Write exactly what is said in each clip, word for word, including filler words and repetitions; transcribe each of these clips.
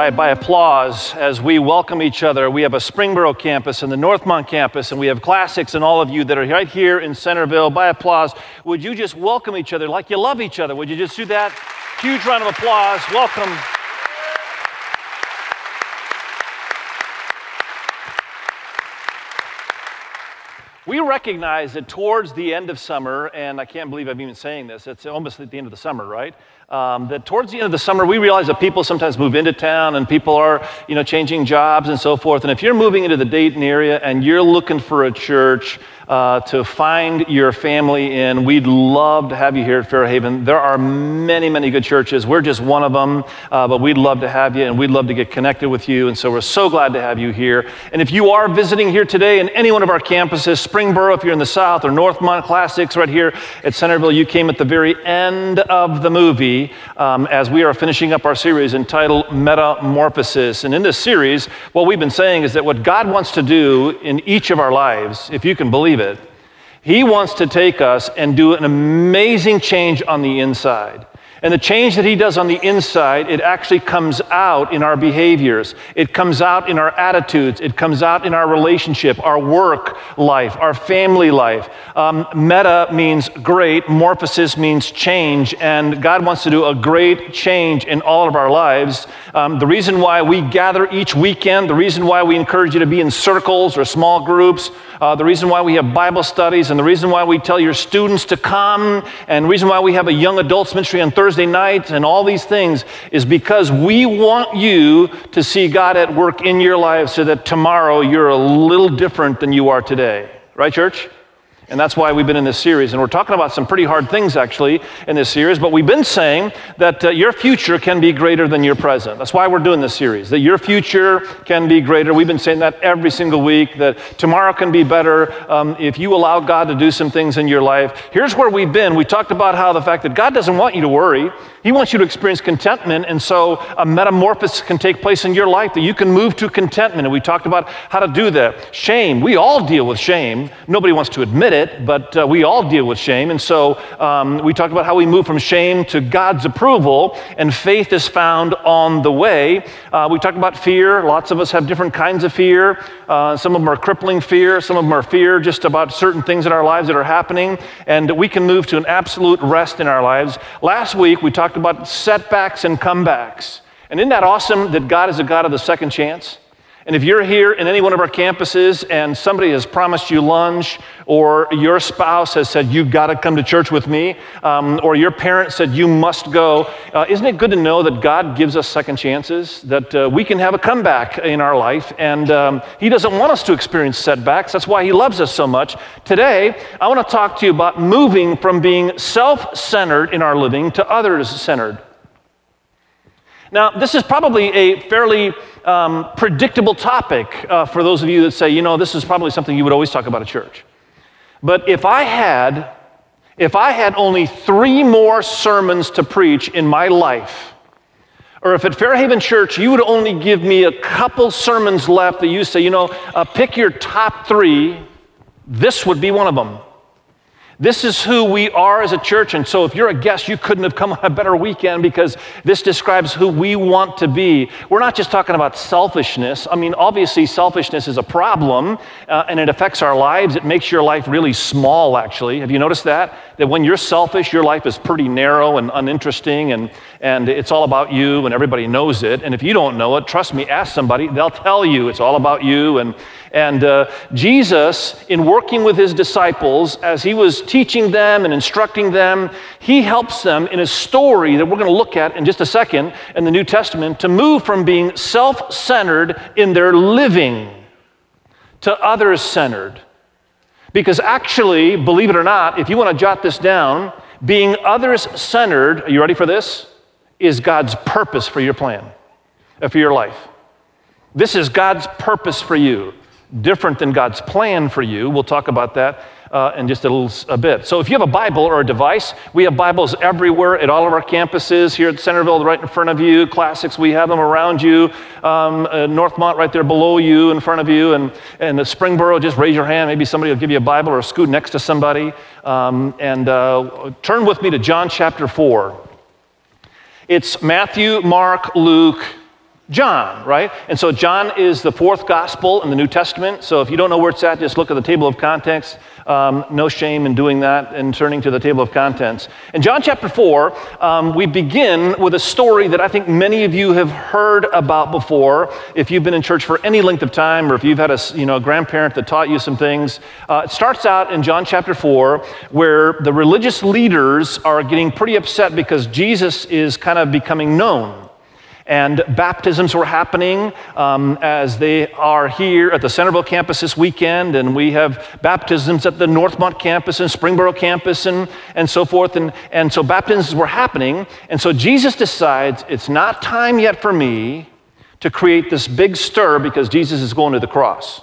right, by applause as we welcome each other. We have a Springboro campus and the Northmont campus, and we have classics and all of you that are right here in Centerville. By applause, would you just welcome each other like you love each other? Would you just do that? Huge round of applause. Welcome. We recognize that towards the end of summer, and I can't believe I'm even saying this, it's almost at the end of the summer, right? Um, that towards the end of the summer, we realize that people sometimes move into town and people are, you know, changing jobs and so forth. And if you're moving into the Dayton area and you're looking for a church uh, to find your family in, we'd love to have you here at Fairhaven. There are many, many good churches. We're just one of them, uh, but we'd love to have you and we'd love to get connected with you. And so we're so glad to have you here. And if you are visiting here today in any one of our campuses, Springboro if you're in the South, or Northmont Classics right here at Centerville, you came at the very end of the movie um, as we are finishing up our series entitled Metamorphosis. And in this series, what we've been saying is that what God wants to do in each of our lives, if you can believe it, He wants to take us and do an amazing change on the inside. And the change that He does on the inside, it actually comes out in our behaviors. It comes out in our attitudes. It comes out in our relationship, our work life, our family life. Um, meta means great. Morphosis means change. And God wants to do a great change in all of our lives. Um, the reason why we gather each weekend, the reason why we encourage you to be in circles or small groups, uh, the reason why we have Bible studies, and the reason why we tell your students to come, and the reason why we have a young adults ministry on Thursday night, and all these things is because we want you to see God at work in your life so that tomorrow you're a little different than you are today. Right, church? And that's why we've been in this series. And we're talking about some pretty hard things, actually, in this series. But we've been saying that uh, your future can be greater than your present. That's why we're doing this series, that your future can be greater. We've been saying that every single week, that tomorrow can be better um, if you allow God to do some things in your life. Here's where we've been. We talked about how the fact that God doesn't want you to worry. He wants you to experience contentment. And so a metamorphosis can take place in your life, that you can move to contentment. And we talked about how to do that. Shame. We all deal with shame. Nobody wants to admit it, but uh, we all deal with shame. And so um, we talked about how we move from shame to God's approval, and faith is found on the way. Uh, we talked about fear. Lots of us have different kinds of fear. Uh, some of them are crippling fear. Some of them are fear just about certain things in our lives that are happening. And we can move to an absolute rest in our lives. Last week, we talked about setbacks and comebacks. And isn't that awesome that God is a God of the second chance? And if you're here in any one of our campuses and somebody has promised you lunch, or your spouse has said, you've got to come to church with me, um, or your parent said, you must go, uh, isn't it good to know that God gives us second chances, that uh, we can have a comeback in our life, and um, He doesn't want us to experience setbacks. That's why He loves us so much. Today, I want to talk to you about moving from being self-centered in our living to others-centered. Now, this is probably a fairly um, predictable topic uh, for those of you that say, you know, this is probably something you would always talk about at church. But if I had, if I had only three more sermons to preach in my life, or if at Fairhaven Church you would only give me a couple sermons left that you say, you know, uh, pick your top three, this would be one of them. This is who we are as a church, and so if you're a guest, you couldn't have come on a better weekend, because this describes who we want to be. We're not just talking about selfishness. I mean, obviously, selfishness is a problem, uh, and it affects our lives. It makes your life really small, actually. Have you noticed that? That when you're selfish, your life is pretty narrow and uninteresting, and, and it's all about you, and everybody knows it. And if you don't know it, trust me, ask somebody. They'll tell you it's all about you. And, and uh, Jesus, in working with His disciples, as He was teaching them and instructing them, He helps them in a story that we're going to look at in just a second in the New Testament to move from being self-centered in their living to others-centered. Because actually, believe it or not, if you want to jot this down, being others-centered, are you ready for this? Is God's purpose for your plan, for your life. This is God's purpose for you, different than God's plan for you. We'll talk about that Uh, in just a little a bit. So if you have a Bible or a device, we have Bibles everywhere at all of our campuses. Here at Centerville, right in front of you. Classics, we have them around you. Um, uh, Northmont, right there below you, in front of you. And, and the Springboro, just raise your hand. Maybe somebody will give you a Bible, or scoot next to somebody. Um, and uh, turn with me to John chapter four. It's Matthew, Mark, Luke, John, right? And so John is the fourth gospel in the New Testament. So if you don't know where it's at, just look at the table of contents. Um, no shame in doing that and turning to the table of contents. In John chapter four, um, we begin with a story that I think many of you have heard about before. If you've been in church for any length of time, or if you've had a you know a grandparent that taught you some things, uh, it starts out in John chapter four, where the religious leaders are getting pretty upset because Jesus is kind of becoming known. And baptisms were happening um, as they are here at the Centerville campus this weekend, and we have baptisms at the Northmont campus and Springboro campus and, and so forth. And, and so baptisms were happening, and so Jesus decides it's not time yet for me to create this big stir because Jesus is going to the cross.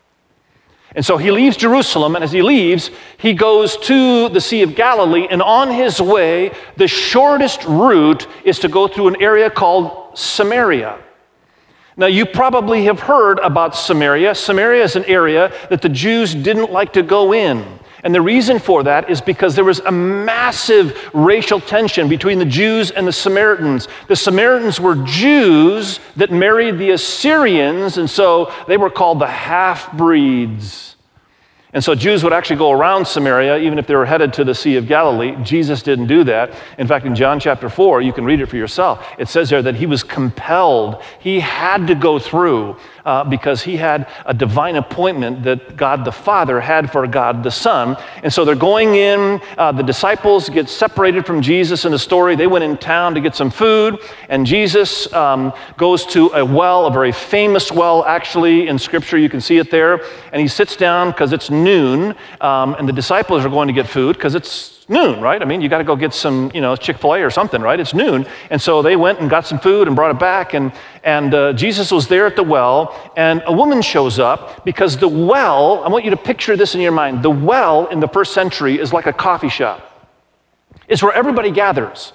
And so he leaves Jerusalem, and as he leaves, he goes to the Sea of Galilee, and on his way, the shortest route is to go through an area called Samaria. Now, you probably have heard about Samaria. Samaria is an area that the Jews didn't like to go in. And the reason for that is because there was a massive racial tension between the Jews and the Samaritans. The Samaritans were Jews that married the Assyrians, and so they were called the half-breeds. And so Jews would actually go around Samaria, even if they were headed to the Sea of Galilee. Jesus didn't do that. In fact, in John chapter four, you can read it for yourself. It says there that he was compelled. He had to go through uh, because he had a divine appointment that God the Father had for God the Son. And so they're going in. Uh, the disciples get separated from Jesus in the story. They went in town to get some food, and Jesus um, goes to a well, a very famous well, actually, in Scripture. You can see it there. And he sits down because it's noon, um, and the disciples are going to get food because it's noon, right? I mean, you got to go get some, you know, Chick-fil-A or something, right? It's noon. And so they went and got some food and brought it back, and, and uh, Jesus was there at the well, and a woman shows up because the well, I want you to picture this in your mind, the well in the first century is like a coffee shop. It's where everybody gathers.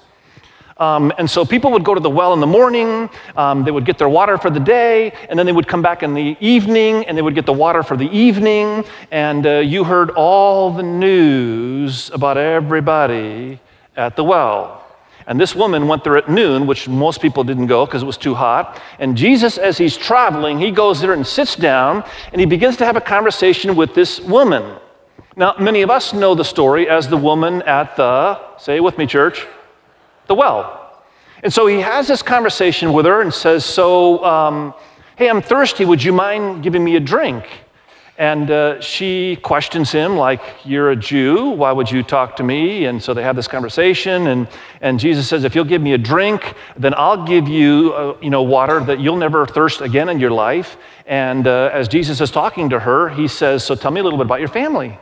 Um, and so people would go to the well in the morning, um, they would get their water for the day, and then they would come back in the evening, and they would get the water for the evening, and uh, you heard all the news about everybody at the well. And this woman went there at noon, which most people didn't go because it was too hot. And Jesus, as he's traveling, he goes there and sits down, and he begins to have a conversation with this woman. Now, many of us know the story as the woman at the, say it with me, church, the well. And so he has this conversation with her and says, so, um, hey, I'm thirsty. Would you mind giving me a drink? And uh, she questions him like, you're a Jew. Why would you talk to me? And so they have this conversation. And, and Jesus says, if you'll give me a drink, then I'll give you, uh, you know, water that you'll never thirst again in your life. And uh, as Jesus is talking to her, he says, so tell me a little bit about your family.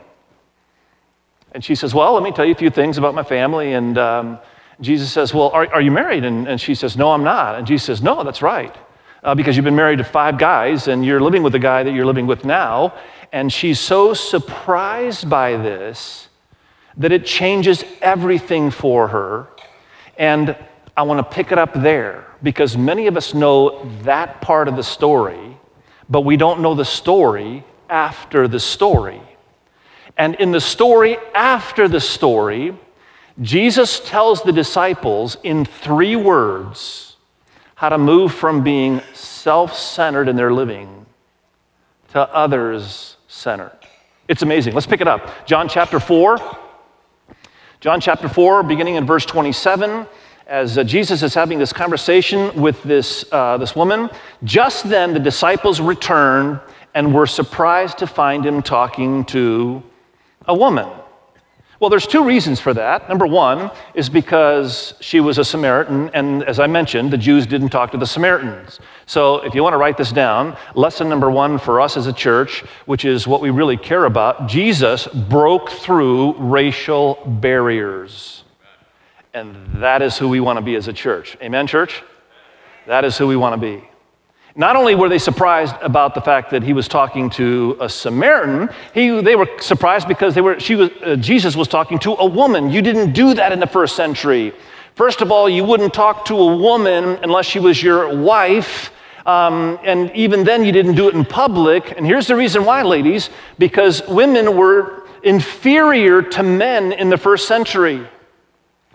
And she says, well, let me tell you a few things about my family. And um, Jesus says, well, are, are you married? And, and she says, no, I'm not. And Jesus says, no, that's right. Uh, because you've been married to five guys and you're living with the guy that you're living with now. And she's so surprised by this that it changes everything for her. And I want to pick it up there because many of us know that part of the story, but we don't know the story after the story. And in the story after the story, Jesus tells the disciples in three words how to move from being self-centered in their living to others-centered. It's amazing. Let's pick it up. John chapter four. John chapter four, beginning in verse twenty-seven, as uh, Jesus is having this conversation with this, uh, this woman. Just then the disciples returned and were surprised to find him talking to a woman. Well, there's two reasons for that. Number one is because she was a Samaritan, and as I mentioned, the Jews didn't talk to the Samaritans. So if you want to write this down, lesson number one for us as a church, which is what we really care about, Jesus broke through racial barriers. And that is who we want to be as a church. Amen, church? That is who we want to be. Not only were they surprised about the fact that he was talking to a Samaritan, he, they were surprised because they were, she was, uh, Jesus was talking to a woman. You didn't do that in the first century. First of all, you wouldn't talk to a woman unless she was your wife, um, and even then you didn't do it in public. And here's the reason why, ladies, because women were inferior to men in the first century.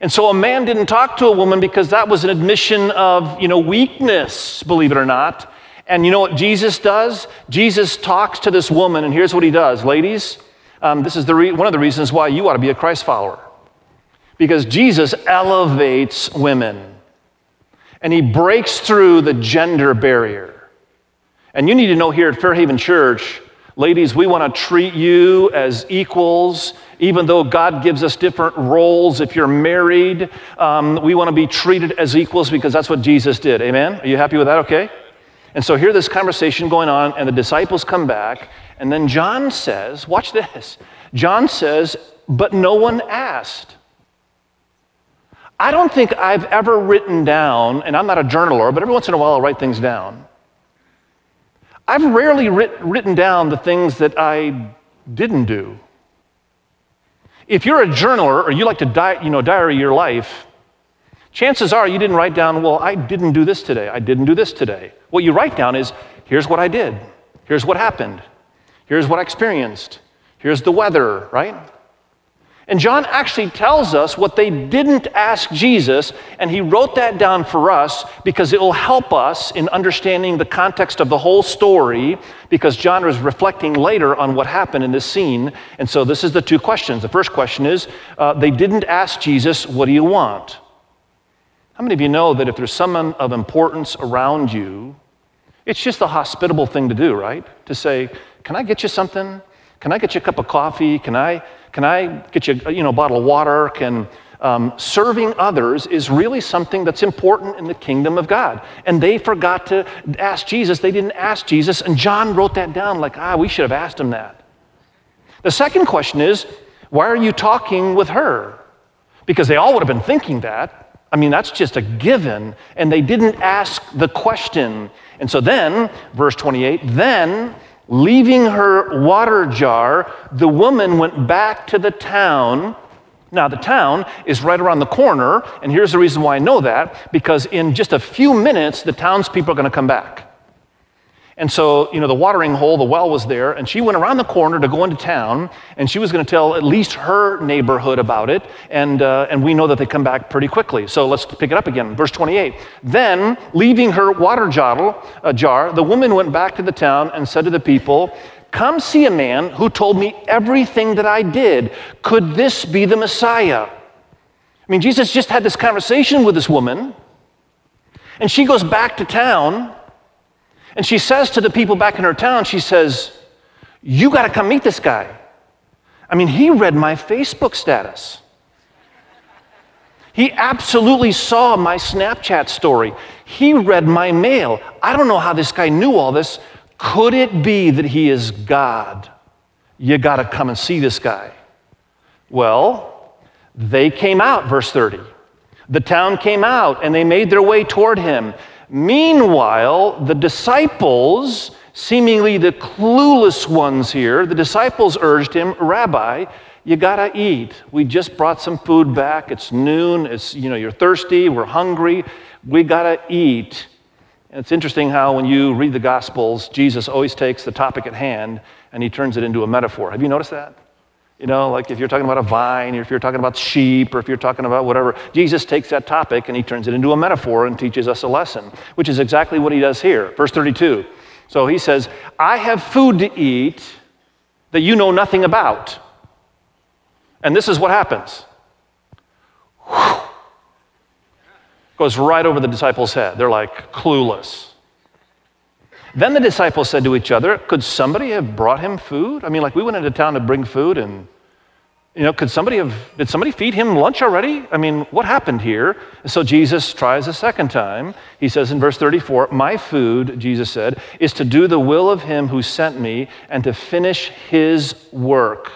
And so a man didn't talk to a woman because that was an admission of, you know, weakness, believe it or not. And you know what Jesus does? Jesus talks to this woman, and here's what he does. Ladies, um, this is the re- one of the reasons why you ought to be a Christ follower. Because Jesus elevates women, and he breaks through the gender barrier. And you need to know here at Fairhaven Church, ladies, we want to treat you as equals, even though God gives us different roles. If you're married, um, we want to be treated as equals because that's what Jesus did. Amen? Are you happy with that? Okay? And so here this conversation going on, and the disciples come back, and then John says, watch this. John says, but no one asked. I don't think I've ever written down, and I'm not a journaler, but every once in a while I'll write things down. I've rarely writ- written down the things that I didn't do. If you're a journaler or you like to di- you know, diary your life, chances are you didn't write down, well, I didn't do this today. I didn't do this today. What you write down is, here's what I did. Here's what happened. Here's what I experienced. Here's the weather, right? And John actually tells us what they didn't ask Jesus, and he wrote that down for us because it will help us in understanding the context of the whole story, because John was reflecting later on what happened in this scene. And so this is the two questions. The first question is, uh, they didn't ask Jesus, what do you want? How many of you know that if there's someone of importance around you, it's just a hospitable thing to do, right? To say, can I get you something? Can I get you a cup of coffee? Can I can I get you, you know, a bottle of water? Can um, serving others is really something that's important in the kingdom of God. And they forgot to ask Jesus. They didn't ask Jesus, and John wrote that down like, ah, we should have asked him that. The second question is, why are you talking with her? Because they all would have been thinking that. I mean, that's just a given, and they didn't ask the question. And so then, verse twenty-eight, then, leaving her water jar, the woman went back to the town. Now, the town is right around the corner, and here's the reason why I know that, because in just a few minutes, the townspeople are going to come back. And so, you know, the watering hole, the well was there, and she went around the corner to go into town, and she was going to tell at least her neighborhood about it, and uh, and we know that they come back pretty quickly. So let's pick it up again. Verse twenty-eight. Then, leaving her water jar, uh, jar, the woman went back to the town and said to the people, come see a man who told me everything that I did. Could this be the Messiah? I mean, Jesus just had this conversation with this woman, and she goes back to town, and she says to the people back in her town, she says, you got to come meet this guy. I mean, he read my Facebook status. He absolutely saw my Snapchat story. He read my mail. I don't know how this guy knew all this. Could it be that he is God? You got to come and see this guy. Well, they came out, verse thirty. The town came out, and they made their way toward him. Meanwhile, the disciples, seemingly the clueless ones here, the disciples urged him, Rabbi, you gotta eat. We just brought some food back. It's noon. It's, you know, you're thirsty. We're hungry. We gotta eat. And it's interesting how when you read the Gospels, Jesus always takes the topic at hand and he turns it into a metaphor. Have you noticed that? You know, like if you're talking about a vine, or if you're talking about sheep, or if you're talking about whatever, Jesus takes that topic and he turns it into a metaphor and teaches us a lesson, which is exactly what he does here. Verse thirty-two. So he says, I have food to eat that you know nothing about. And this is what happens. Whew. Goes right over the disciples' head. They're like clueless. Then the disciples said to each other, could somebody have brought him food? I mean, like we went into town to bring food, and, you know, could somebody have, did somebody feed him lunch already? I mean, what happened here? And so Jesus tries a second time. He says in verse thirty-four, my food, Jesus said, is to do the will of him who sent me and to finish his work.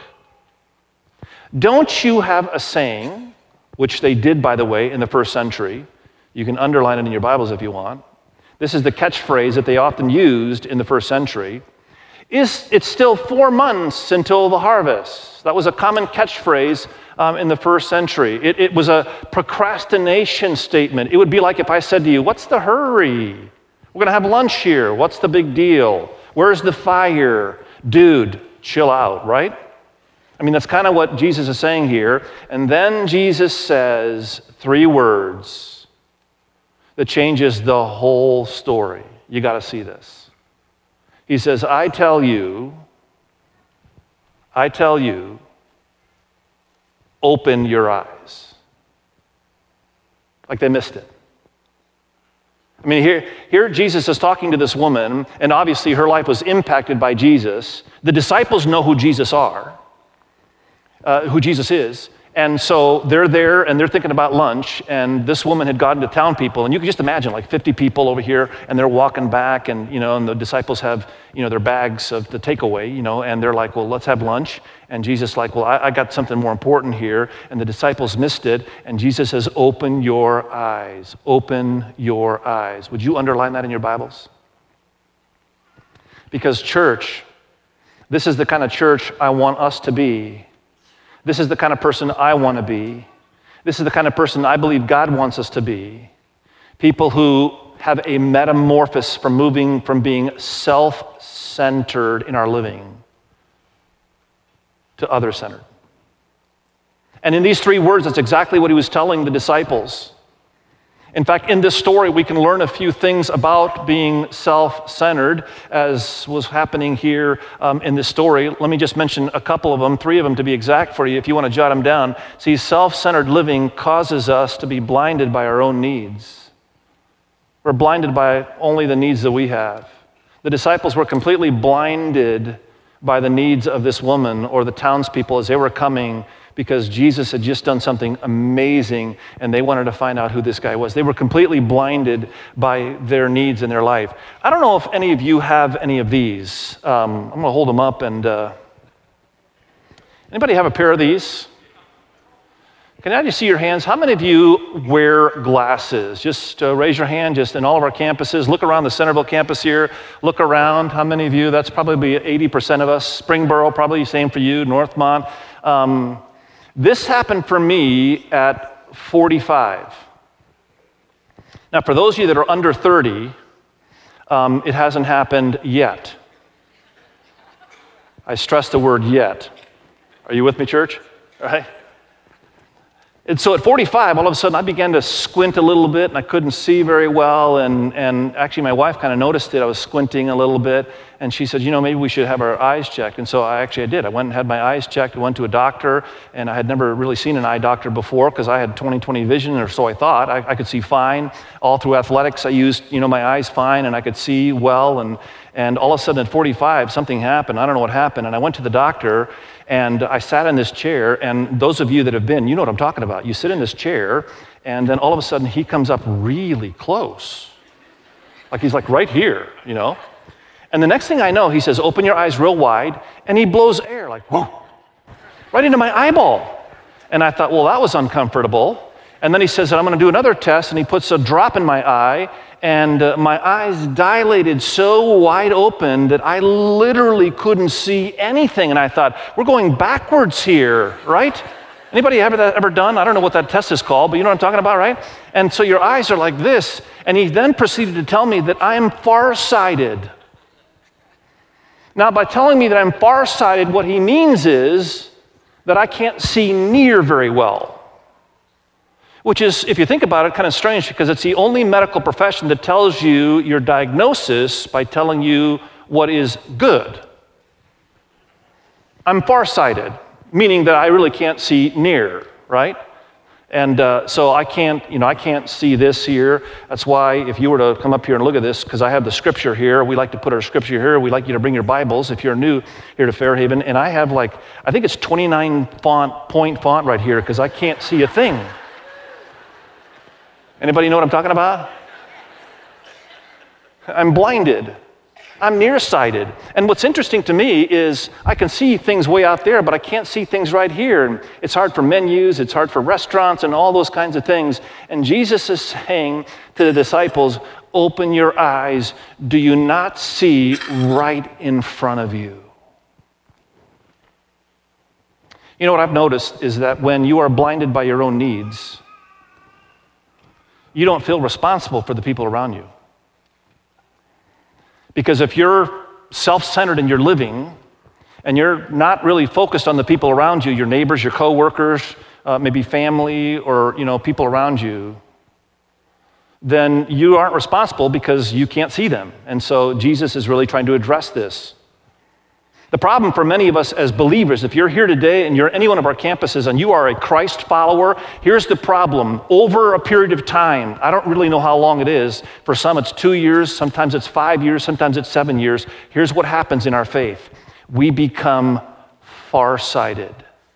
Don't you have a saying, which they did, by the way, in the first century? You can underline it in your Bibles if you want. This is the catchphrase that they often used in the first century. Is it's still four months until the harvest? That was a common catchphrase um, in the first century. It, it was a procrastination statement. It would be like if I said to you, what's the hurry? We're going to have lunch here. What's the big deal? Where's the fire? Dude, chill out, right? I mean, that's kind of what Jesus is saying here. And then Jesus says three words that changes the whole story. You got to see this. He says, I tell you, I tell you, open your eyes. Like they missed it. I mean, here, here Jesus is talking to this woman, and obviously her life was impacted by Jesus. The disciples know who Jesus are, uh, who Jesus is, and so they're there and they're thinking about lunch, and this woman had gotten to town people, and you can just imagine like fifty people over here, and they're walking back, and you know, and the disciples have, you know, their bags of the takeaway, you know, and they're like, well, let's have lunch. And Jesus like, well, I, I got something more important here. And the disciples missed it. And Jesus says, open your eyes. Open your eyes. Would you underline that in your Bibles? Because church, this is the kind of church I want us to be. This is the kind of person I want to be. This is the kind of person I believe God wants us to be. People who have a metamorphosis from moving from being self-centered in our living to other-centered. And in these three words, that's exactly what he was telling the disciples. In fact, in this story, we can learn a few things about being self-centered, as was happening here um, in this story. Let me just mention a couple of them, three of them to be exact for you, if you want to jot them down. See, self-centered living causes us to be blinded by our own needs. We're blinded by only the needs that we have. The disciples were completely blinded by the needs of this woman or the townspeople as they were coming because Jesus had just done something amazing and they wanted to find out who this guy was. They were completely blinded by their needs in their life. I don't know if any of you have any of these. Um, I'm going to hold them up and... Uh, anybody have a pair of these? Can I just see your hands? How many of you wear glasses? Just uh, raise your hand just in all of our campuses. Look around the Centerville campus here. Look around. How many of you? That's probably eighty percent of us. Springboro, probably the same for you. Northmont. Um, this happened for me at forty-five. Now, for those of you that are under thirty, um, it hasn't happened yet. I stress the word yet. Are you with me, church? All right. And so at forty-five, all of a sudden, I began to squint a little bit, and I couldn't see very well, and, and actually my wife kind of noticed it. I was squinting a little bit, and she said, you know, maybe we should have our eyes checked. And so I actually I did. I went and had my eyes checked. I went to a doctor, and I had never really seen an eye doctor before because I had twenty twenty vision, or so I thought. I, I could see fine. All through athletics, I used, you know, my eyes fine, and I could see well, and, and all of a sudden at forty-five, something happened. I don't know what happened, and I went to the doctor, and I sat in this chair, and those of you that have been, you know what I'm talking about. You sit in this chair, and then all of a sudden he comes up really close. Like he's like right here, you know. And the next thing I know, he says, open your eyes real wide, and he blows air like, whoa, right into my eyeball. And I thought, well, that was uncomfortable. And then he says, I'm going to do another test, and he puts a drop in my eye, and uh, my eyes dilated so wide open that I literally couldn't see anything. And I thought, we're going backwards here, right? Anybody ever that ever done? I don't know what that test is called, but you know what I'm talking about, right? And so your eyes are like this. And he then proceeded to tell me that I am farsighted. Now, by telling me that I'm farsighted, what he means is that I can't see near very well. Which is, if you think about it, kind of strange because it's the only medical profession that tells you your diagnosis by telling you what is good. I'm farsighted, meaning that I really can't see near, right? And uh, so I can't, you know, I can't see this here. That's why if you were to come up here and look at this, because I have the scripture here, we like to put our scripture here. We like you to bring your Bibles if you're new here to Fairhaven. And I have like, I think it's twenty-nine font, point font right here because I can't see a thing. Anybody know what I'm talking about? I'm blinded. I'm nearsighted. And what's interesting to me is I can see things way out there, but I can't see things right here. And it's hard for menus, it's hard for restaurants and all those kinds of things. And Jesus is saying to the disciples, open your eyes. Do you not see right in front of you? You know what I've noticed is that when you are blinded by your own needs, you don't feel responsible for the people around you. Because if you're self-centered in your living, and you're not really focused on the people around you, your neighbors, your coworkers, uh, maybe family, or you know people around you, then you aren't responsible because you can't see them. And so Jesus is really trying to address this. The problem for many of us as believers, if you're here today and you're any one of our campuses and you are a Christ follower, here's the problem. Over a period of time, I don't really know how long it is. For some it's two years, sometimes it's five years, sometimes it's seven years. Here's what happens in our faith. We become farsighted.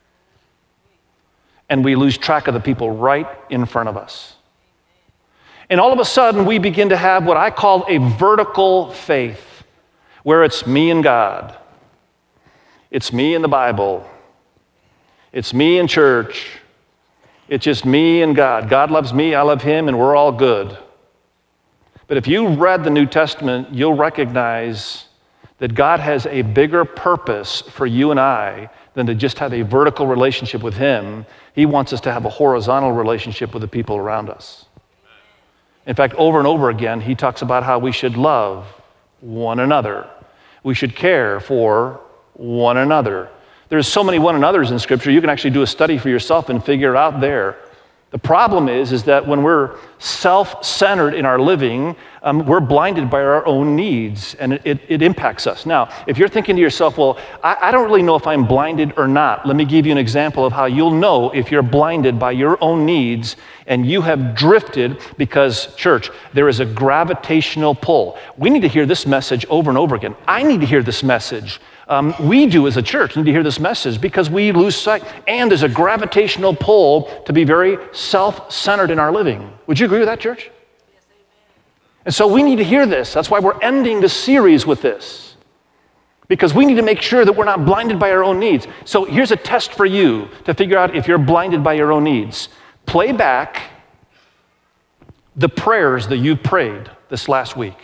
And we lose track of the people right in front of us. And all of a sudden we begin to have what I call a vertical faith, where it's me and God. It's me and the Bible. It's me and church. It's just me and God. God loves me, I love him, and we're all good. But if you read the New Testament, you'll recognize that God has a bigger purpose for you and I than to just have a vertical relationship with him. He wants us to have a horizontal relationship with the people around us. In fact, over and over again, he talks about how we should love one another. We should care for one another. There's so many one another's in Scripture, you can actually do a study for yourself and figure it out there. The problem is, is that when we're self-centered in our living, um, we're blinded by our own needs, and it, it, it impacts us. Now, if you're thinking to yourself, well, I, I don't really know if I'm blinded or not, let me give you an example of how you'll know if you're blinded by your own needs and you have drifted because, church, there is a gravitational pull. We need to hear this message over and over again. I need to hear this message. Um, we do as a church need to hear this message because we lose sight. And there's a gravitational pull to be very self-centered in our living. Would you agree with that, church? Yes, amen. And so we need to hear this. That's why we're ending the series with this. Because we need to make sure that we're not blinded by our own needs. So here's a test for you to figure out if you're blinded by your own needs. Play back the prayers that you prayed this last week.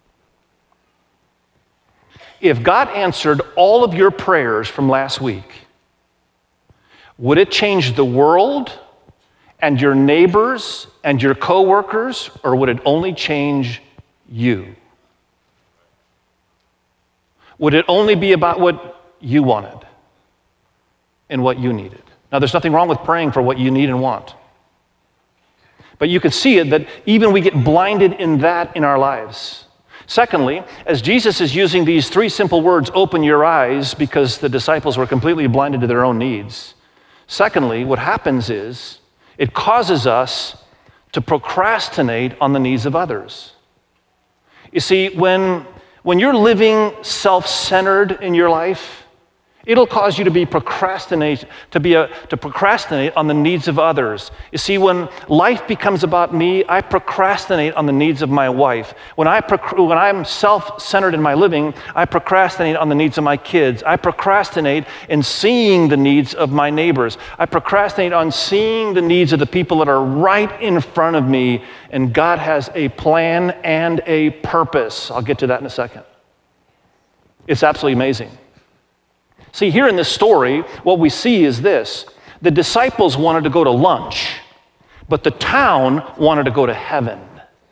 If God answered all of your prayers from last week, would it change the world and your neighbors and your coworkers, or would it only change you? Would it only be about what you wanted and what you needed? Now, there's nothing wrong with praying for what you need and want. But you can see it that even we get blinded in that in our lives. Secondly, as Jesus is using these three simple words, open your eyes, because the disciples were completely blinded to their own needs. Secondly, what happens is it causes us to procrastinate on the needs of others. You see, when, when you're living self-centered in your life, it'll cause you to be procrastinate, to be a, to procrastinate on the needs of others. You see, when life becomes about me, I procrastinate on the needs of my wife. When I proc- when I'm self-centered in my living, I procrastinate on the needs of my kids. I procrastinate in seeing the needs of my neighbors. I procrastinate on seeing the needs of the people that are right in front of me. And God has a plan and a purpose. I'll get to that in a second. It's absolutely amazing. See, here in this story, what we see is this. The disciples wanted to go to lunch, but the town wanted to go to heaven.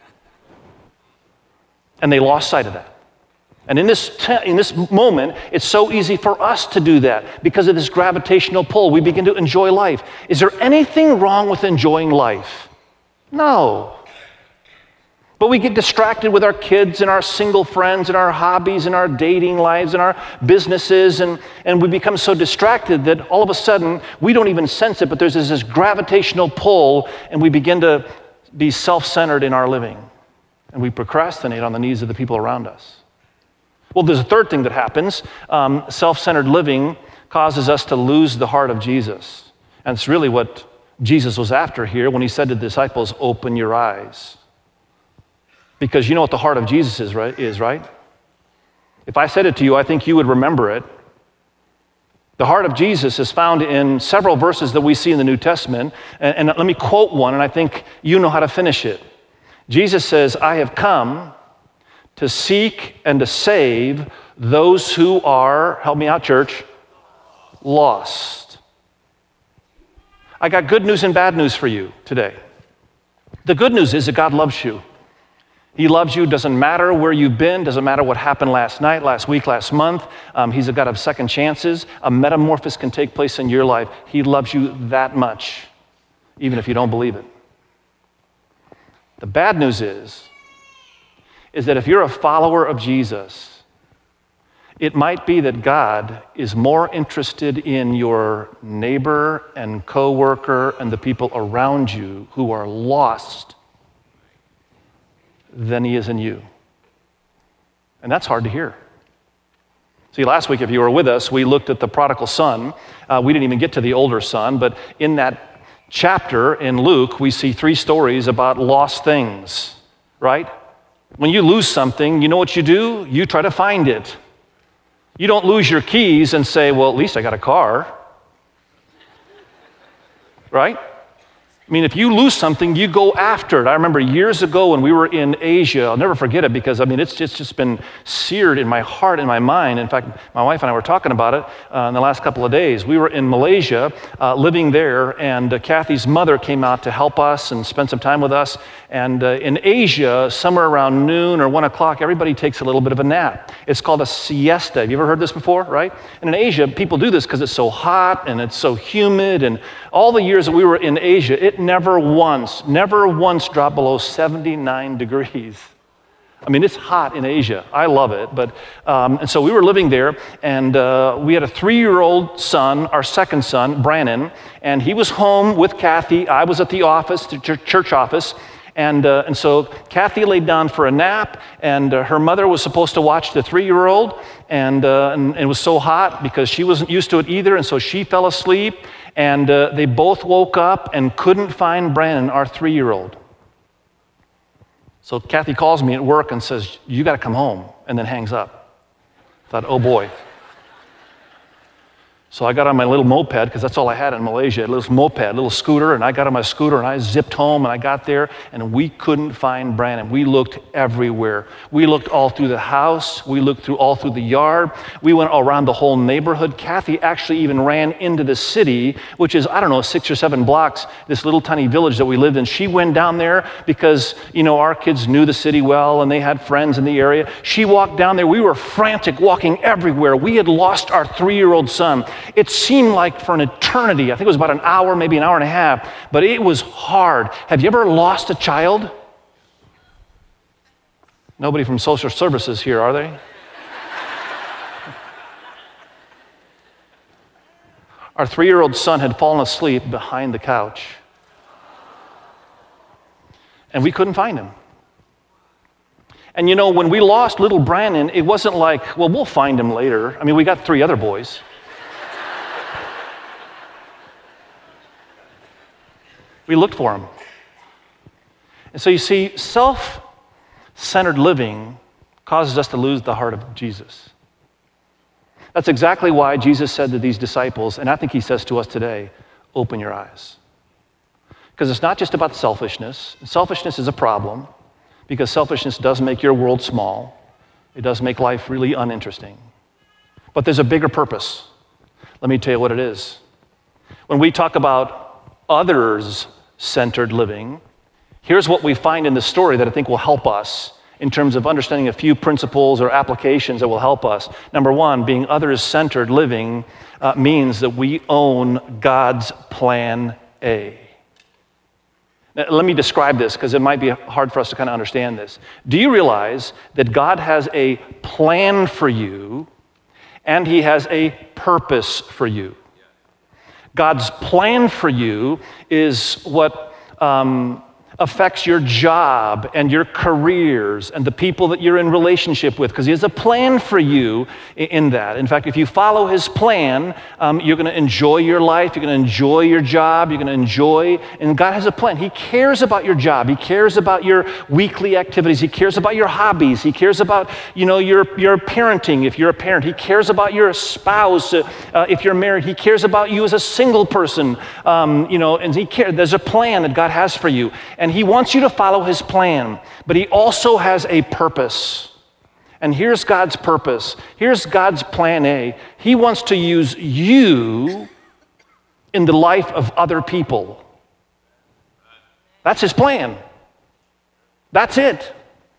And they lost sight of that. And in this, te- in this moment, it's so easy for us to do that because of this gravitational pull. We begin to enjoy life. Is there anything wrong with enjoying life? No. But we get distracted with our kids and our single friends and our hobbies and our dating lives and our businesses, and, and we become so distracted that all of a sudden we don't even sense it, but there's this, this gravitational pull, and we begin to be self-centered in our living, and we procrastinate on the needs of the people around us. Well, there's a third thing that happens. Um, self-centered living causes us to lose the heart of Jesus, and it's really what Jesus was after here when he said to the disciples, open your eyes. Because you know what the heart of Jesus is, right? Is, right? If I said it to you, I think you would remember it. The heart of Jesus is found in several verses that we see in the New Testament. And, and let me quote one, and I think you know how to finish it. Jesus says, I have come to seek and to save those who are, help me out, church, lost. I got good news and bad news for you today. The good news is that God loves you. He loves you. Doesn't matter where you've been. Doesn't matter what happened last night, last week, last month. Um, he's a God of second chances. A metamorphosis can take place in your life. He loves you that much, even if you don't believe it. The bad news is, is that if you're a follower of Jesus, it might be that God is more interested in your neighbor and coworker and the people around you who are lost than he is in you. And that's hard to hear. See, last week, if you were with us, we looked at the prodigal son. Uh, we didn't even get to the older son, but in that chapter in Luke, we see three stories about lost things, right? When you lose something, you know what you do? You try to find it. You don't lose your keys and say, well, at least I got a car, right? I mean, if you lose something, you go after it. I remember years ago when we were in Asia, I'll never forget it because, I mean, it's just, just been seared in my heart and my mind. In fact, my wife and I were talking about it uh, in the last couple of days. We were in Malaysia, uh, living there, and uh, Kathy's mother came out to help us and spend some time with us. And uh, in Asia, somewhere around noon or one o'clock, everybody takes a little bit of a nap. It's called a siesta. Have you ever heard this before, right? And in Asia, people do this because it's so hot and it's so humid. And all the years that we were in Asia, it never once, never once dropped below seventy-nine degrees. I mean, it's hot in Asia. I love it. But um, and so we were living there, and uh, we had a three-year-old son, our second son, Brannon, and he was home with Kathy. I was at the office, the church office, and uh, and so Kathy laid down for a nap, and uh, her mother was supposed to watch the three-year-old, and, uh, and it was so hot because she wasn't used to it either, and so she fell asleep. And uh, they both woke up and couldn't find Brandon, our three-year-old. So Kathy calls me at work and says, you got to come home, and then hangs up. I thought, oh boy. So I got on my little moped, because that's all I had in Malaysia, a little moped, a little scooter, and I got on my scooter and I zipped home, and I got there, and we couldn't find Brandon. We looked everywhere. We looked all through the house. We looked through all through the yard. We went around the whole neighborhood. Kathy actually even ran into the city, which is, I don't know, six or seven blocks, this little tiny village that we lived in. She went down there because, you know, our kids knew the city well, and they had friends in the area. She walked down there. We were frantic, walking everywhere. We had lost our three-year-old son. It seemed like for an eternity. I think it was about an hour, maybe an hour and a half, but it was hard. Have you ever lost a child? Nobody from social services here, are they? Our three-year-old son had fallen asleep behind the couch, and we couldn't find him. And you know, when we lost little Brandon, it wasn't like, well, we'll find him later. I mean, we got three other boys. We looked for him. And so you see, self-centered living causes us to lose the heart of Jesus. That's exactly why Jesus said to these disciples, and I think he says to us today, open your eyes. Because it's not just about selfishness. Selfishness is a problem, because selfishness does make your world small. It does make life really uninteresting. But there's a bigger purpose. Let me tell you what it is. When we talk about others-centered living, here's what we find in the story that I think will help us in terms of understanding a few principles or applications that will help us. Number one, being others-centered living uh, means that we own God's plan A. Now, let me describe this because it might be hard for us to kind of understand this. Do you realize that God has a plan for you and he has a purpose for you? God's plan for you is what um, affects your job and your careers and the people that you're in relationship with, because he has a plan for you in that. In fact, if you follow his plan, um, you're going to enjoy your life, you're going to enjoy your job, you're going to enjoy, and God has a plan. He cares about your job. He cares about your weekly activities. He cares about your hobbies. He cares about, you know, your, your parenting if you're a parent. He cares about your spouse uh, if you're married. He cares about you as a single person, um, you know, and he cares. There's a plan that God has for you. And he wants you to follow his plan, but he also has a purpose. And here's God's purpose. Here's God's plan A. He wants to use you in the life of other people. That's his plan. That's it.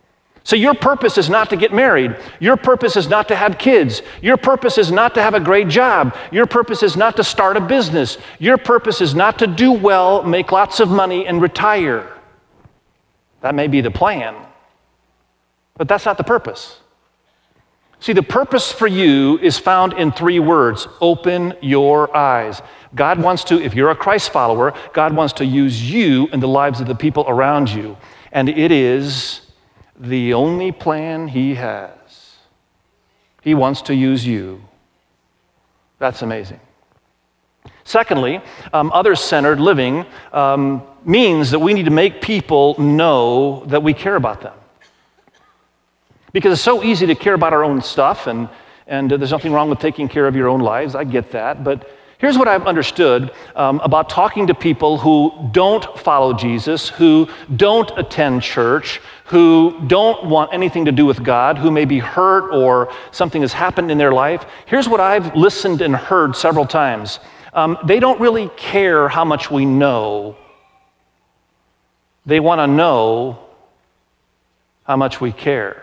So your purpose is not to get married. Your purpose is not to have kids. Your purpose is not to have a great job. Your purpose is not to start a business. Your purpose is not to do well, make lots of money, and retire. That may be the plan, but that's not the purpose. See, the purpose for you is found in three words: open your eyes. God wants to, if you're a Christ follower, God wants to use you in the lives of the people around you. And it is the only plan he has. He wants to use you. That's amazing. Secondly, um, other-centered living um, means that we need to make people know that we care about them. Because it's so easy to care about our own stuff, and, and uh, there's nothing wrong with taking care of your own lives. I get that. But here's what I've understood um, about talking to people who don't follow Jesus, who don't attend church, who don't want anything to do with God, who may be hurt or something has happened in their life. Here's what I've listened and heard several times. Um, they don't really care how much we know. They want to know how much we care.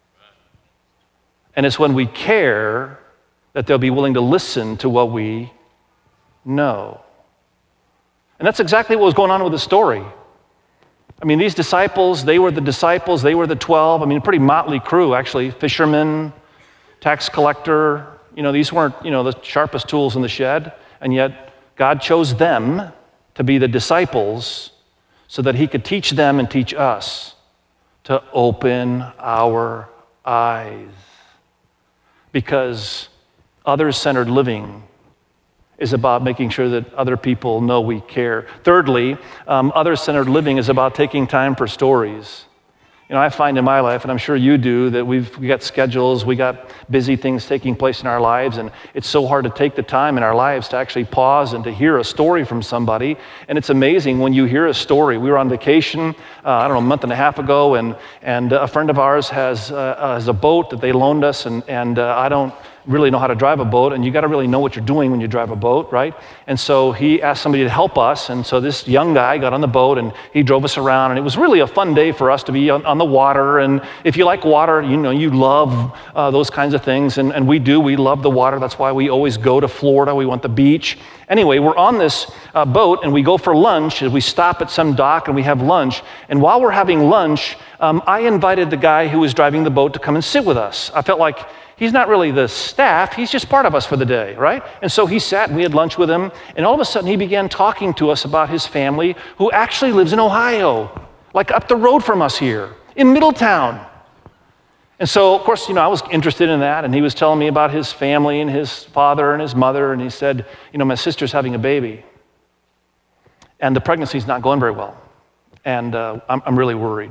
And it's when we care that they'll be willing to listen to what we know. And that's exactly what was going on with the story. I mean, these disciples, they were the disciples, they were the twelve. I mean, a pretty motley crew, actually. Fishermen, tax collector. You know, these weren't, you know, the sharpest tools in the shed. And yet, God chose them to be the disciples so that he could teach them and teach us to open our eyes. Because other-centered living is about making sure that other people know we care. Thirdly, um, other-centered living is about taking time for stories. You know, I find in my life, and I'm sure you do, that we've we got schedules, we got busy things taking place in our lives, and it's so hard to take the time in our lives to actually pause and to hear a story from somebody. And it's amazing when you hear a story. We were on vacation, uh, I don't know, a month and a half ago, and and a friend of ours has uh, has a boat that they loaned us, and and uh, I don't really know how to drive a boat, and you got to really know what you're doing when you drive a boat, right? And so he asked somebody to help us, and so this young guy got on the boat, and he drove us around, and it was really a fun day for us to be on, on the water. And if you like water, you know, you love uh, those kinds of things, and, and we do. We love the water. That's why we always go to Florida. We want the beach. Anyway, we're on this uh, boat, and we go for lunch, and we stop at some dock, and we have lunch. And while we're having lunch, um, I invited the guy who was driving the boat to come and sit with us. I felt like he's not really the staff, he's just part of us for the day, right? And so he sat and we had lunch with him, and all of a sudden he began talking to us about his family, who actually lives in Ohio, like up the road from us here, in Middletown. And so, of course, you know, I was interested in that, and he was telling me about his family and his father and his mother, and he said, you know, my sister's having a baby, and the pregnancy's not going very well, and uh, I'm, I'm really worried.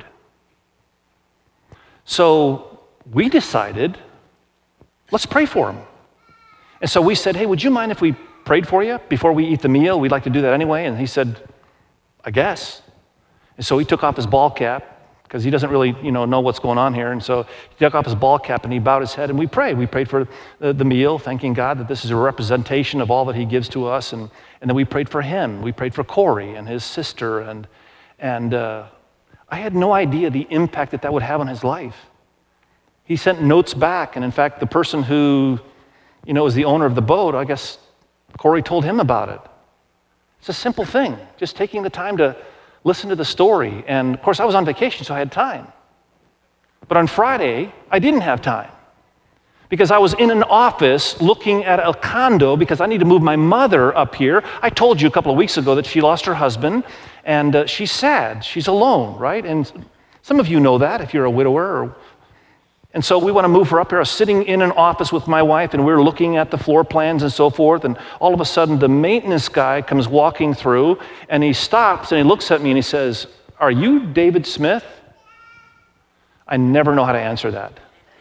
So we decided, let's pray for him. And so we said, hey, would you mind if we prayed for you before we eat the meal? We'd like to do that anyway. And he said, I guess. And so he took off his ball cap, because he doesn't really, you know, know what's going on here. And so he took off his ball cap and he bowed his head, and we prayed. We prayed for the, the meal, thanking God that this is a representation of all that he gives to us. And, and then we prayed for him. We prayed for Corey and his sister. And, and uh, I had no idea the impact that that would have on his life. He sent notes back, and in fact, the person who, you know, was the owner of the boat, I guess Corey told him about it. It's a simple thing, just taking the time to listen to the story. And of course, I was on vacation, so I had time. But on Friday, I didn't have time, because I was in an office looking at a condo because I need to move my mother up here. I told you a couple of weeks ago that she lost her husband, and uh, she's sad. She's alone, right? And some of you know that if you're a widower. Or, and so we want to move her up here. I was sitting in an office with my wife, and we were looking at the floor plans and so forth, and all of a sudden the maintenance guy comes walking through, and he stops and he looks at me and he says, "Are you David Smith?" I never know how to answer that.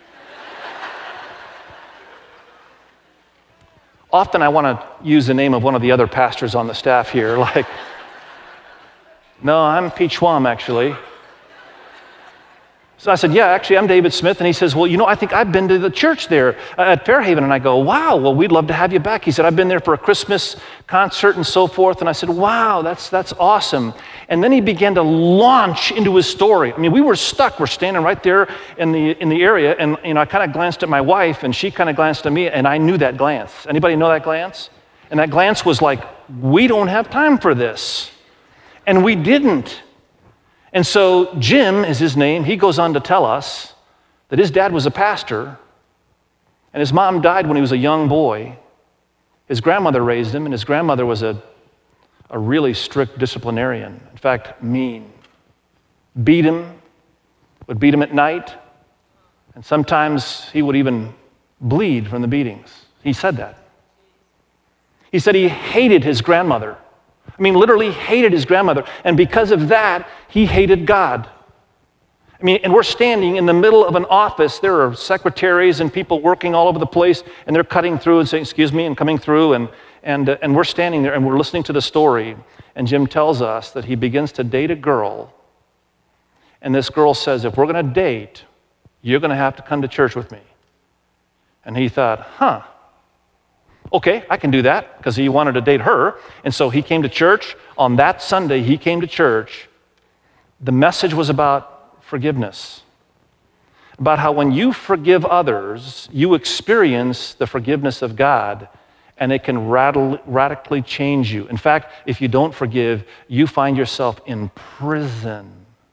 Often I want to use the name of one of the other pastors on the staff here, like, no, I'm Pete Schwam, actually. So I said, yeah, actually, I'm David Smith. And he says, well, you know, I think I've been to the church there uh, at Fairhaven. And I go, wow, well, we'd love to have you back. He said, I've been there for a Christmas concert and so forth. And I said, wow, that's that's awesome. And then he began to launch into his story. I mean, we were stuck. We're standing right there in the in the area. And, you know, I kind of glanced at my wife, and she kind of glanced at me, and I knew that glance. Anybody know that glance? And that glance was like, we don't have time for this. And we didn't. And so Jim is his name. He goes on to tell us that his dad was a pastor, and his mom died when he was a young boy. His grandmother raised him, and his grandmother was a, a really strict disciplinarian. In fact, mean. Beat him, would beat him at night, and sometimes he would even bleed from the beatings. He said that. He said he hated his grandmother. I mean, literally hated his grandmother. And because of that, he hated God. I mean, and we're standing in the middle of an office. There are secretaries and people working all over the place, and they're cutting through and saying, excuse me, and coming through. And, and, uh, and we're standing there, and we're listening to the story. And Jim tells us that he begins to date a girl. And this girl says, if we're going to date, you're going to have to come to church with me. And he thought, huh. Okay, I can do that, because he wanted to date her. And so he came to church. On that Sunday, he came to church. The message was about forgiveness, about how when you forgive others, you experience the forgiveness of God, and it can radically, radically change you. In fact, if you don't forgive, you find yourself in prison.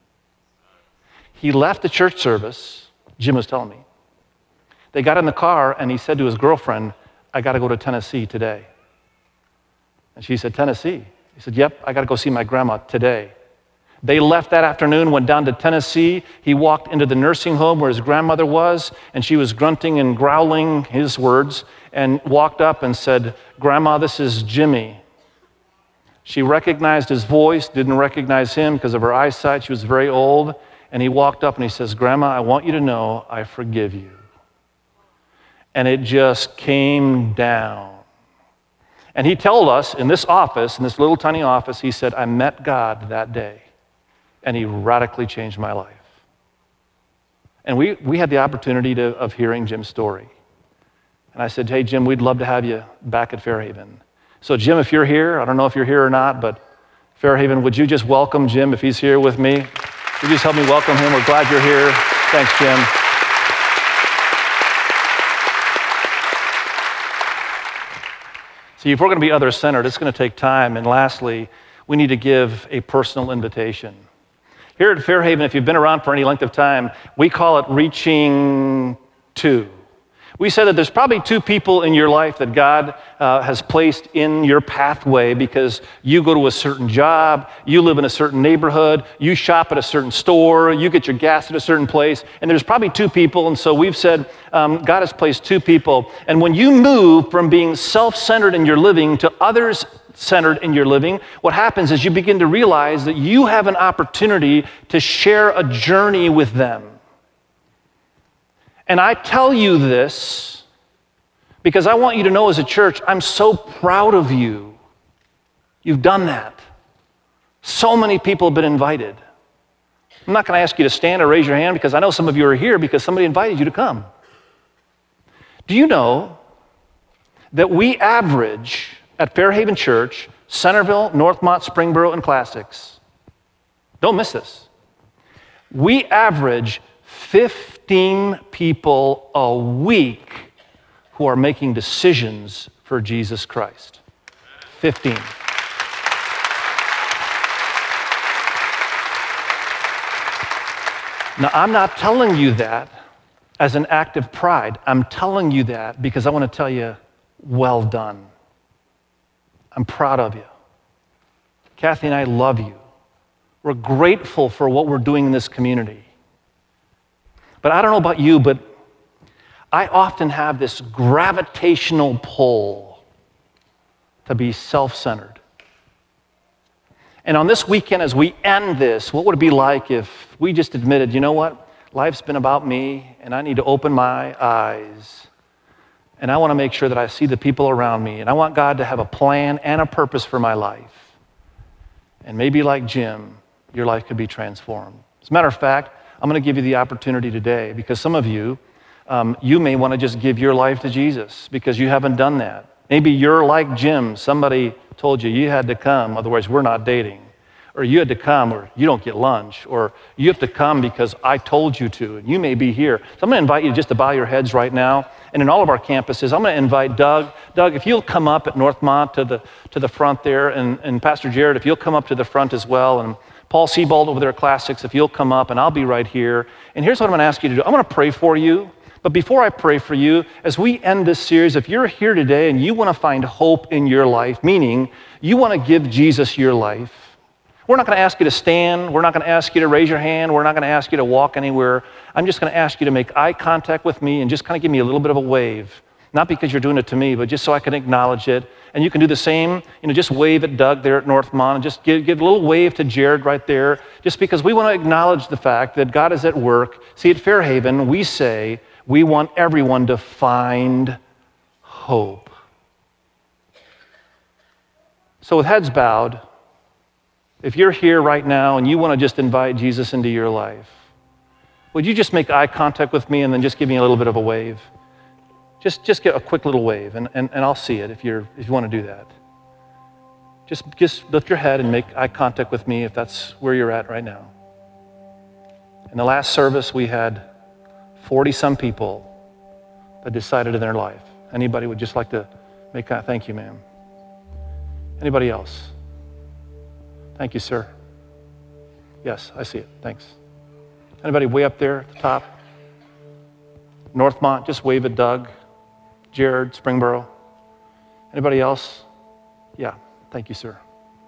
He left the church service, Jim was telling me. They got in the car, and he said to his girlfriend, I got to go to Tennessee today. And she said, Tennessee? He said, yep, I got to go see my grandma today. They left that afternoon, went down to Tennessee. He walked into the nursing home where his grandmother was, and she was grunting and growling, his words, and walked up and said, Grandma, this is Jimmy. She recognized his voice, didn't recognize him because of her eyesight. She was very old. And he walked up and he says, Grandma, I want you to know I forgive you. And it just came down. And he told us in this office, in this little tiny office, he said, I met God that day, and he radically changed my life. And we, we had the opportunity to, of hearing Jim's story. And I said, hey, Jim, we'd love to have you back at Fairhaven. So, Jim, if you're here, I don't know if you're here or not, but Fairhaven, would you just welcome Jim if he's here with me? Would you just help me welcome him? We're glad you're here. Thanks, Jim. See, if we're going to be other-centered, it's going to take time. And lastly, we need to give a personal invitation. Here at Fairhaven, if you've been around for any length of time, we call it reaching two. We said that there's probably two people in your life that God uh, has placed in your pathway because you go to a certain job, you live in a certain neighborhood, you shop at a certain store, you get your gas at a certain place, and there's probably two people, and so we've said um, God has placed two people. And when you move from being self-centered in your living to others-centered in your living, what happens is you begin to realize that you have an opportunity to share a journey with them. And I tell you this because I want you to know as a church, I'm so proud of you. You've done that. So many people have been invited. I'm not going to ask you to stand or raise your hand because I know some of you are here because somebody invited you to come. Do you know that we average at Fairhaven Church, Centerville, Northmont, Springboro, and Classics? Don't miss this. We average fifteen people a week who are making decisions for Jesus Christ. fifteen. Now, I'm not telling you that as an act of pride. I'm telling you that because I want to tell you, well done. I'm proud of you. Kathy and I love you. We're grateful for what we're doing in this community. But I don't know about you, but I often have this gravitational pull to be self-centered. And on this weekend, as we end this, what would it be like if we just admitted, you know what? Life's been about me, and I need to open my eyes. And I want to make sure that I see the people around me. And I want God to have a plan and a purpose for my life. And maybe like Jim, your life could be transformed. As a matter of fact, I'm going to give you the opportunity today, because some of you, um, you may want to just give your life to Jesus because you haven't done that. Maybe you're like Jim. Somebody told you you had to come, otherwise we're not dating. Or you had to come, or you don't get lunch. Or you have to come because I told you to, and you may be here. So I'm going to invite you just to bow your heads right now. And in all of our campuses, I'm going to invite Doug. Doug, if you'll come up at Northmont to the to the front there, and, and Pastor Jared, if you'll come up to the front as well, and Paul Siebold over there at Classics, if you'll come up, and I'll be right here. And here's what I'm going to ask you to do. I'm going to pray for you. But before I pray for you, as we end this series, if you're here today and you want to find hope in your life, meaning you want to give Jesus your life, we're not going to ask you to stand. We're not going to ask you to raise your hand. We're not going to ask you to walk anywhere. I'm just going to ask you to make eye contact with me and just kind of give me a little bit of a wave. Not because you're doing it to me, but just so I can acknowledge it. And you can do the same. You know, just wave at Doug there at Northmont, and just give, give a little wave to Jared right there, just because we want to acknowledge the fact that God is at work. See, at Fairhaven, we say we want everyone to find hope. So with heads bowed, if you're here right now and you want to just invite Jesus into your life, would you just make eye contact with me and then just give me a little bit of a wave? Just, just get a quick little wave, and, and, and I'll see it if, you're, if you want to do that. Just, just lift your head and make eye contact with me if that's where you're at right now. In the last service, we had forty-some people that decided in their life. Anybody would just like to make that? Thank you, ma'am. Anybody else? Thank you, sir. Yes, I see it. Thanks. Anybody way up there at the top? Northmont, just wave at Doug. Jared, Springboro. Anybody else? Yeah, thank you, sir.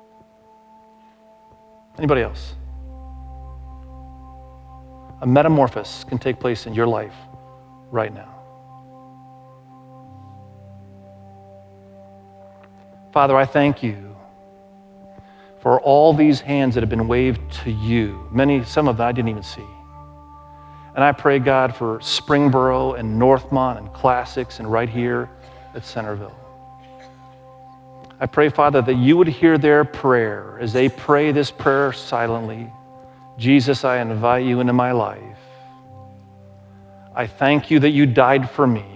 Anybody else? A metamorphosis can take place in your life right now. Father, I thank you for all these hands that have been waved to you. Many, some of them I didn't even see. And I pray, God, for Springboro and Northmont and Classics and right here at Centerville. I pray, Father, that you would hear their prayer as they pray this prayer silently. Jesus, I invite you into my life. I thank you that you died for me.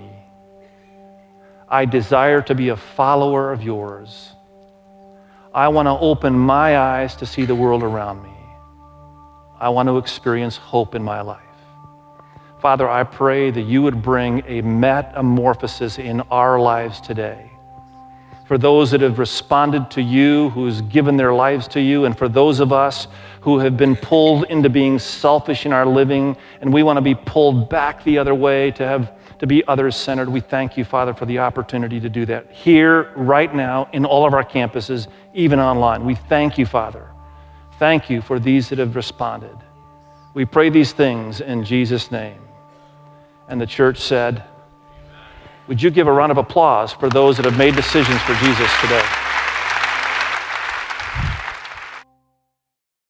I desire to be a follower of yours. I want to open my eyes to see the world around me. I want to experience hope in my life. Father, I pray that you would bring a metamorphosis in our lives today. For those that have responded to you, who's given their lives to you, and for those of us who have been pulled into being selfish in our living, and we want to be pulled back the other way to have to be others-centered, we thank you, Father, for the opportunity to do that here, right now, in all of our campuses, even online. We thank you, Father. Thank you for these that have responded. We pray these things in Jesus' name. And the church said, would you give a round of applause for those that have made decisions for Jesus today?